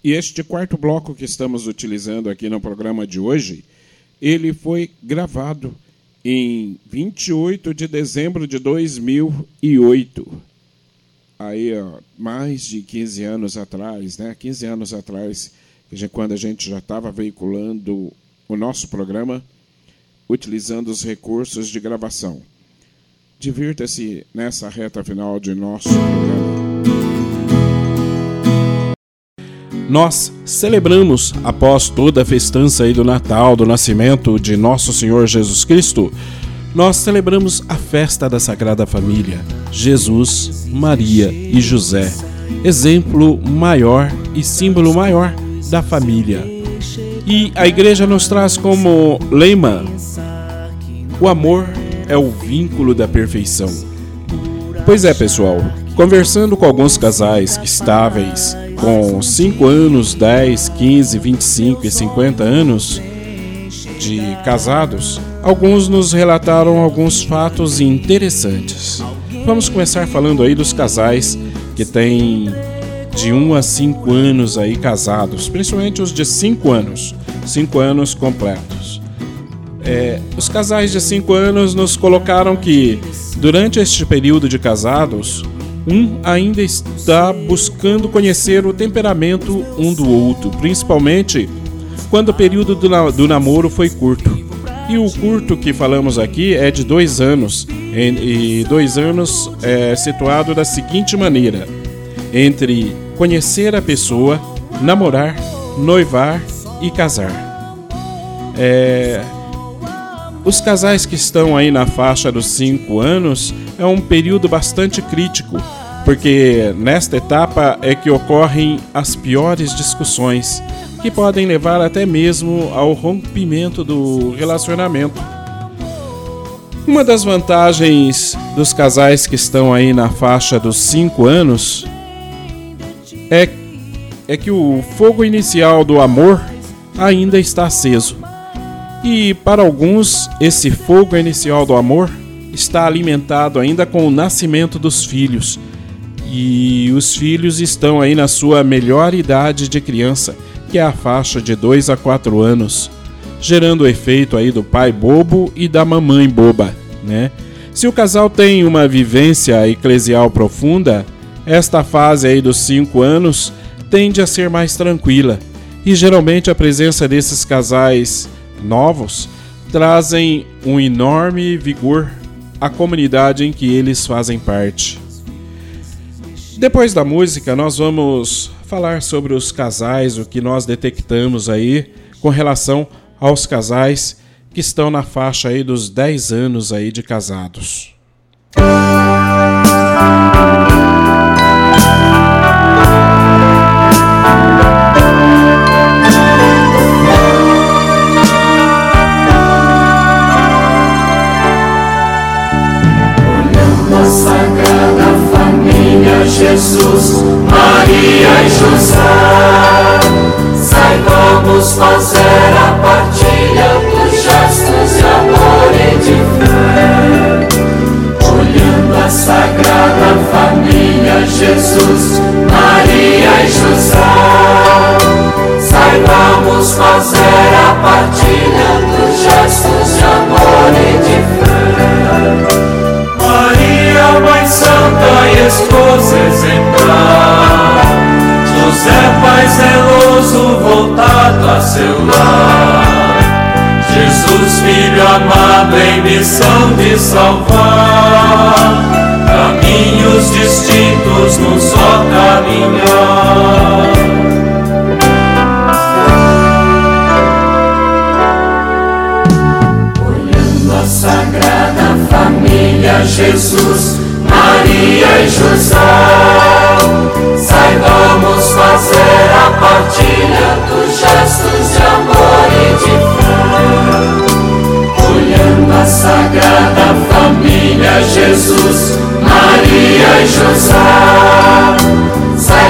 E este quarto bloco que estamos utilizando aqui no programa de hoje, ele foi gravado em 28 de dezembro de 2008. Aí, ó, mais de 15 anos atrás, né? 15 anos atrás, quando a gente já estava veiculando o nosso programa, utilizando os recursos de gravação. Divirta-se nessa reta final de nosso programa. Nós celebramos, após toda a festança aí do Natal, do nascimento de Nosso Senhor Jesus Cristo, nós celebramos a festa da Sagrada Família, Jesus, Maria e José, exemplo maior e símbolo maior da família. E a igreja nos traz como lema: o amor é o vínculo da perfeição. Pois é, pessoal, conversando com alguns casais estáveis, com 5 anos, 10, 15, 25 e 50 anos de casados, alguns nos relataram alguns fatos interessantes. Vamos começar falando aí dos casais que têm de 1 a 5 anos aí casados, principalmente os de 5 anos completos. Os casais de 5 anos nos colocaram que, durante este período de casados, ainda está buscando conhecer o temperamento um do outro, principalmente quando o período do namoro foi curto. E o curto que falamos aqui é de 2 anos, e 2 anos é situado da seguinte maneira: entre conhecer a pessoa, namorar, noivar e casar. Os casais que estão aí na faixa dos 5 anos é um período bastante crítico, porque nesta etapa é que ocorrem as piores discussões, que podem levar até mesmo ao rompimento do relacionamento. Uma das vantagens dos casais que estão aí na faixa dos 5 anos é que o fogo inicial do amor ainda está aceso. E para alguns, esse fogo inicial do amor está alimentado ainda com o nascimento dos filhos. E os filhos estão aí na sua melhor idade de criança, que é a faixa de 2 a 4 anos, gerando o efeito aí do pai bobo e da mamãe boba, né? Se o casal tem uma vivência eclesial profunda, esta fase aí dos 5 anos tende a ser mais tranquila. E geralmente a presença desses casais novos trazem um enorme vigor à comunidade em que eles fazem parte. Depois da música, nós vamos falar sobre os casais, o que nós detectamos aí com relação aos casais que estão na faixa aí dos 10 anos aí de casados. Jesus, Maria e José, saibamos fazer a partilha dos gestos de amor e de fé. Olhando a Sagrada Família, Jesus, Maria e José, saibamos fazer a partilha dos gestos de amor e de fé. Maria, Mãe Santa e Esposa exemplar, José, Pai zeloso voltado a seu lar, Jesus, Filho amado em missão de salvar, caminhos distintos num só caminhar. Olhando a Sagrada Família, Jesus, Maria e José, saibamos fazer a partilha dos gestos de amor e de fé. Olhando a Sagrada Família, Jesus, Maria e José,